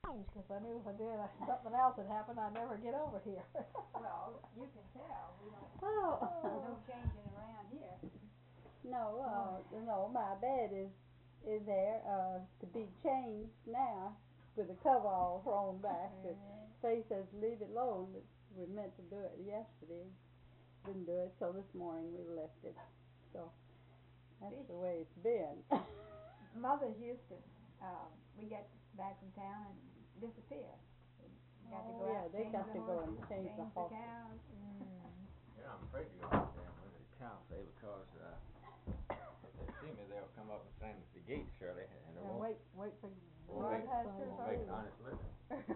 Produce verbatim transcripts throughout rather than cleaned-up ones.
Because I knew if I did, I, something else had happened, I'd never get over here. Well, you can tell, we don't, Oh. no changing around here. No, uh, no, my bed is, is there, uh, to be changed now with the cover all thrown back. But Faye says leave it alone, but we meant to do it yesterday. Didn't do it, so this morning we left it. So, that's the way it's been. Mothers used to, uh, we get back from town and disappear. We got to Oh, go yeah, out, they change got the to go horses, and change change the the horses. cows. Mm. Yeah, I'm afraid to go out there with the cow say because uh, if they see me, they'll come up and stand at the gate, Shirley, and they And won't, wait, wait for won't make, broadcasters. won't make an honest living.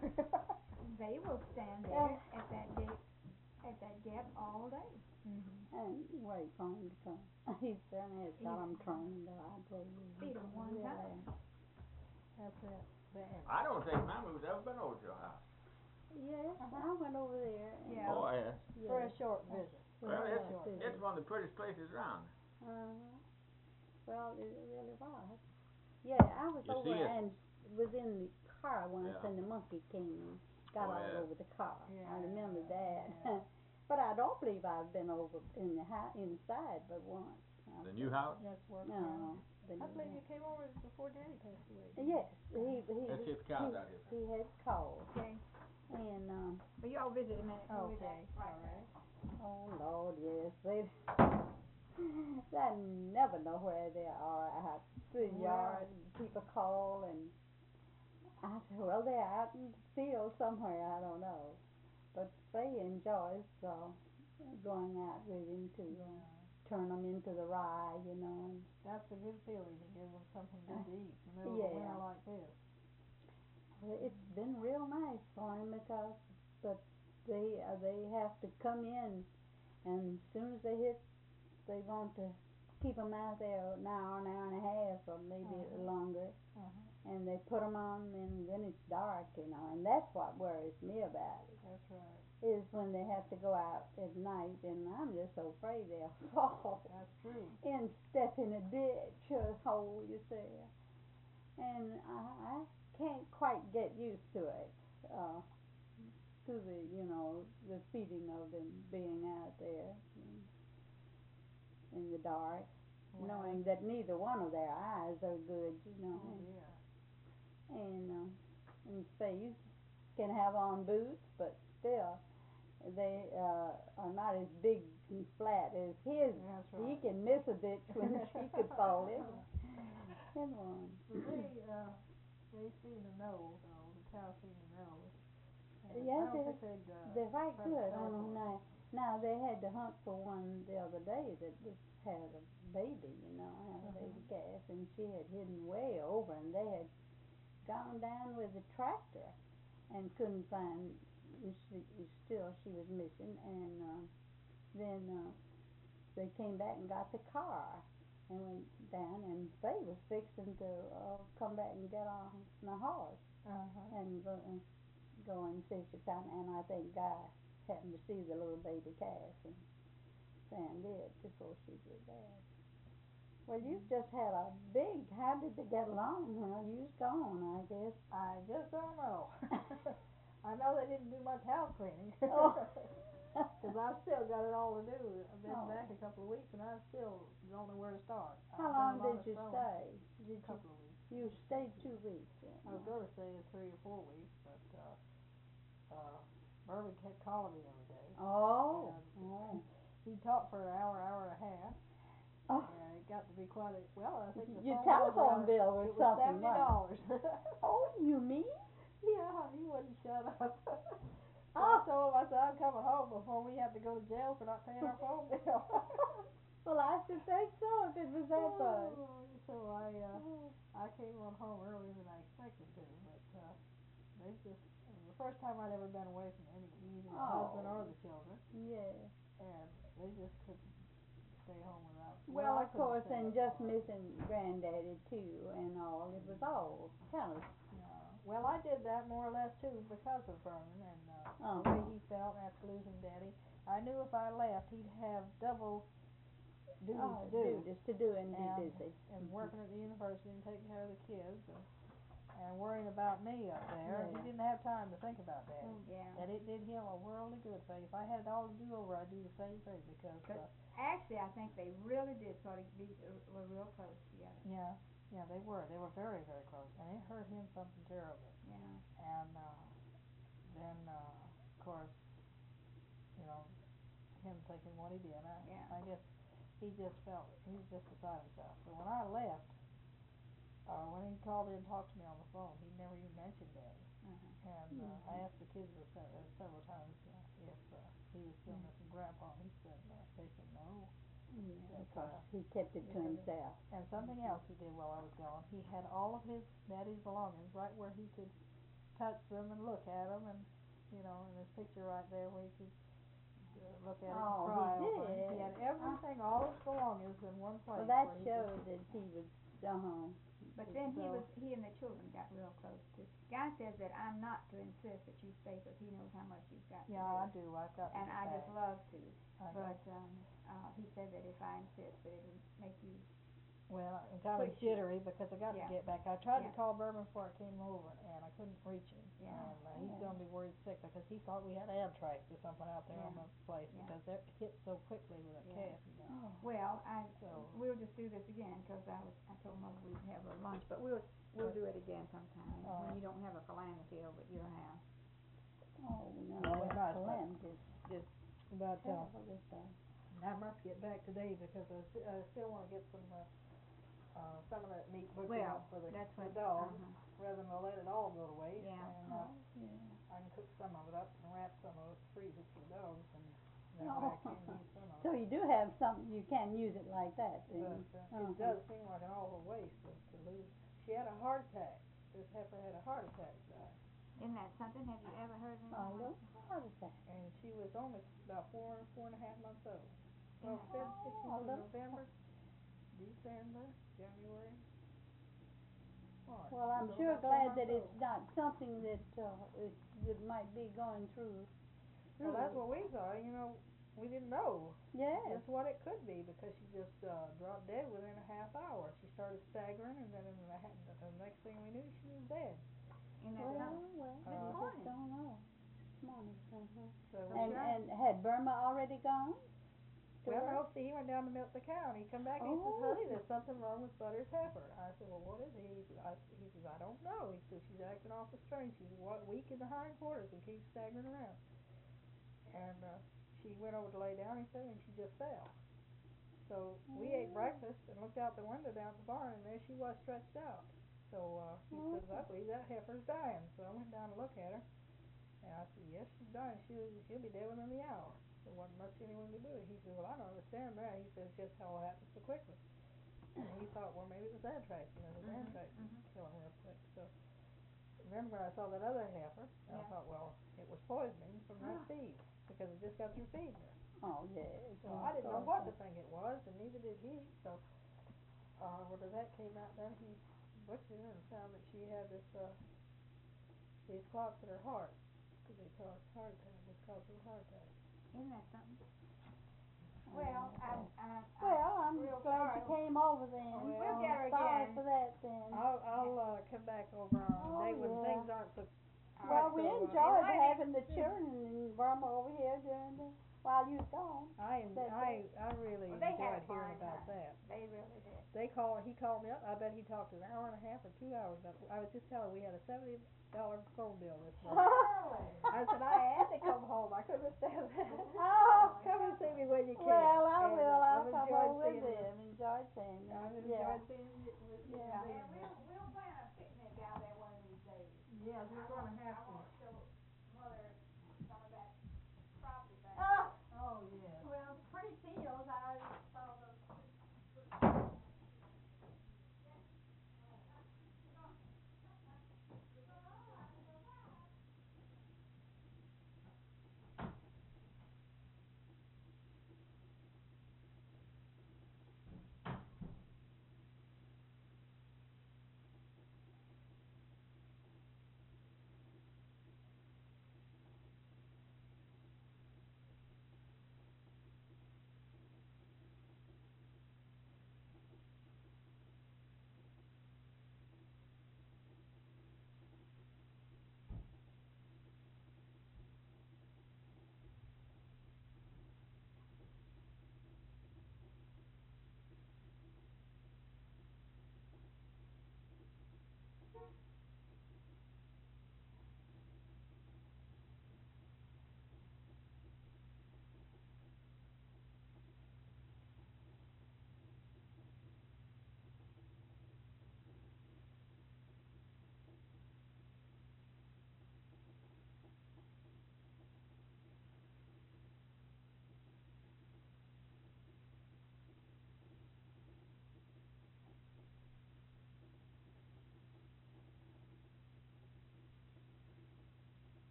They will stand there Yeah. at that gate, at that gap all day. Mm-hmm. And wait for him to come. He's certainly has got them trained, I tell you. Feed them one Yeah. time. That's it. Bam. I don't think Mammy's ever been over to your house. Yes, Uh-huh. I went over there. And Yeah. Oh, yes. yeah. For a short visit. For Well, a it's, short visit. it's one of the prettiest places around. Uh-huh. Well, it really was. Yeah, I was You over see it? and was in the car once, Yeah. and the monkey came and got Oh, all yeah. over the car. Yeah, I remember that. yeah. But I don't believe I've been over in the house inside but once. The new house? That's work. No. The I new believe you house. came over before Daddy passed away. Yes, he he Let's see if the cow's out here. he, he had called, Okay. and um, Well, you all visit a minute. We'll be Okay, back. all right. oh Lord, yes, they I never know where they are out the Well. yard. People call, and I said, well, they're out in the field somewhere. I don't know, but Faye enjoys uh, going out with him to uh, Yeah. turn them into the rye, you know. And That's a good feeling to give them something good to eat in the middle Yeah. of a winter like this. well, it's been real nice for him because, but they uh, they have to come in, and as soon as they hit, they want to keep them out there an hour, an hour and a half, or maybe Uh-huh. longer. Uh-huh. And they put them on, and then it's dark, you know, and that's what worries me about it, That's right. is when they have to go out at night, and I'm just so afraid they'll fall That's true. and step in a ditch or a hole, you see. And I, I can't quite get used to it, uh, to the, you know, the feeling of them being out there in, in the dark, Well, knowing that neither one of their eyes are good, you know. Oh dear. And uh, and Faith can have on boots, but still they uh, are not as big and flat as his. That's He right. can miss a ditch when she could fall in. In one. Well, they, uh, they seem to know, though, the cows seem to know. And Yeah, I don't they- think they'd, uh, They're right try to good stay on for them it. now. Now they had to hunt for one the other day that just had a baby, you know, had a Uh-huh. baby calf, and she had hidden way over, and they had gone down with the tractor and couldn't find. She, still, she was missing, and uh, then uh, they came back and got the car and went down, and Faye was fixing to uh, come back and get on the horse Uh-huh. and go, uh, go and see if she found, and I think Guy happened to see the little baby calf and found it before she did that. Well, you've just had a big, how did they get along? Well, you was gone, I guess. I just don't know. I know they didn't do much house cleaning. Oh. Because I've still got it all to do. I've been Oh. back a couple of weeks and I still don't know where to start. How I've long done a lot did of you sewing. stay? Did A you, couple of weeks. you stayed two weeks? then, I was huh? going to stay three or four weeks, but uh, uh, Mervyn kept calling me every day. Oh. And Oh. he talked for an hour, hour and a half. Oh. And it got to be quite a, well, I think the Your phone telephone was, bill was it was something, seventy wasn't dollars. Oh, you mean? Yeah, he wouldn't shut up. So Oh. I told him, I said, I'm coming home before we have to go to jail for not paying our phone bill. Well, I should think so if it was that much. Oh, so I, uh, Oh. I came on home earlier than I expected to, but, uh, they just, it was the first time I'd ever been away from any, either the husband or Oh. the children, Yeah. and they just couldn't stay home without, Well, I of couldn't course, stay and up just for it. missing Granddaddy too, and all. It was all kind of. Yeah. Well, I did that more or less too because of Vernon and uh, Oh. the way he felt after losing Daddy. I knew if I left, he'd have double duty Oh, to do, duties to do and be and busy. and working at the university and taking care of the kids. And and worrying about me up there. He Yeah. didn't have time to think about that. Yeah. And it did him a world of good thing. If I had it all to do over, I'd do the same thing because, But- uh, Actually, I think they really did sort of be, uh, were real close together. yeah, yeah, they were. They were very, very close, and it hurt him something terribly. Yeah. And uh, then, uh, of course, you know, him thinking what he did. I, Yeah. I guess he just felt he was just beside himself. So when I left, uh, when he called in and talked to me on the phone, he never even mentioned Daddy. Uh-huh. And uh, I asked the kids a se- uh, several times uh, if uh, he was still Mm. missing Grandpa. He said uh, they said no. Yeah, But, because uh, he kept it to because- himself. And something else he did while I was gone, he had all of his Daddy's belongings right where he could touch them and look at them, and you know, and his picture right there where he could uh, look at it and Oh, he cry over it. He did? had everything, all his belongings in one place. Well, that where he could- showed that he was, uh-huh. But then he So- was, he and the children got real close too. Guy says that I'm not to insist that you stay because he knows how much you've got to Yeah, I do. do. I've got to And get I back. just love to. I got- But, um, uh, he said that if I insist, that it'll make you, Well, I'm kind of Push you. jittery because I got Yeah. to get back. I tried Yeah. to call Berman before I came over, and I couldn't reach him. Yeah. And uh, he's Oh. gonna be worried sick because he thought we had anthrax or something out there on Yeah. the place Yeah. because it hit so quickly with that Yeah. calf, you know. Oh. well, I, So- we'll just do this again because I was, I told Mother we'd have a lunch, but we'll, we'll do it again sometime All when right. you don't have a calamity over at your house. Oh, no, Well, that's not, but- calamity. But uh, Terrible this time. I must get back today because I, st- I still want to get some uh, uh, some of that meat butchered Well, up for the, that's the what, dogs uh-huh. rather than to let it all go to waste. Yeah. And uh, Oh, yeah. I can cook some of it up and wrap some of it, freeze it for the dogs, and that Oh. way I can use some of So it. you do have something, you can use it like that, But then? uh, Uh-huh. it does seem like an awful waste to, to lose. She had a heart attack. This heifer had a heart attack, uh, Isn't that something? Have you ever heard anything? A like little that? heart attack. and she was only about four, four and a half months old. Well, Yeah. since Oh, this a was little- November, December, January, March. Well, I'm so sure about four glad months that it's old. not something that, uh, is, that might be going through. Well, that's through. what we thought, you know, we didn't know Yes. just what it could be because she just, uh, dropped dead within a half hour. She started staggering and then in the, ha- the next thing we knew, she was dead. Isn't that Well, something? well, Uh, I just morning. don't know. This morning, uh-huh. So we And, sure. and had Burma already gone? to Well, work? no, see, he went down to milk the cow, and he come back and he says, Oh. honey, there's something wrong with Butter's heifer. I said, well, what is it? He, I, he says, I don't know. He says, she's acting awful strange. She's wa- weak in the hindquarters and keeps staggering around. And, uh, she went over to lay down, he said, and she just fell. So, we ate Oh. breakfast and looked out the window down at the barn, and there she was stretched out. So, uh, he says, I Oh. believe that heifer's dying. So I went down to look at her, and I said, yes, she's dying. She'll, she'll be dead within the hour. There wasn't much anyone to do. He said, well, I don't understand that. He says, just how it happened so quickly. And he thought, well, maybe it was anthrax, and it was Mhm, anthrax that mhm. killed him real quick. So then when I saw that other heifer, I Yeah. thought, well, it was poisoning from that feed because it just got through feeding her. Oh, yeah. So I didn't know what to think it was, and neither did he. So uh, when that came out, then he butchered her and found that she had this uh, these clots in her heart because they caused heart attack. Was caused a heart attack. Isn't that something? Well, I, I, I. Well, I'm real glad you sorry. came over then. We'll I'm get her sorry again. for that then. I'll I'll uh, come back over on a Oh, day when yeah. things aren't so. Well, quite we so, uh, enjoyed Right. having the children in Burma over here during the, while you was gone. I am, That- I I really Well, they had enjoyed a hearing fine about time. that. They really did. They call he called me up. I bet he talked an hour and a half or two hours. But I was just telling him we had a seventy dollar phone bill this month. I said I had to come home. I couldn't stand that. Oh. Come and see me when you can. Well, I And, will, uh, I'll I've come enjoyed over seeing you. them, enjoyed seeing them, I've yeah. enjoyed seeing you. with you Yeah. being And here. we'll, we'll plan a picnic out there one of these days. Yes, we're gonna have to.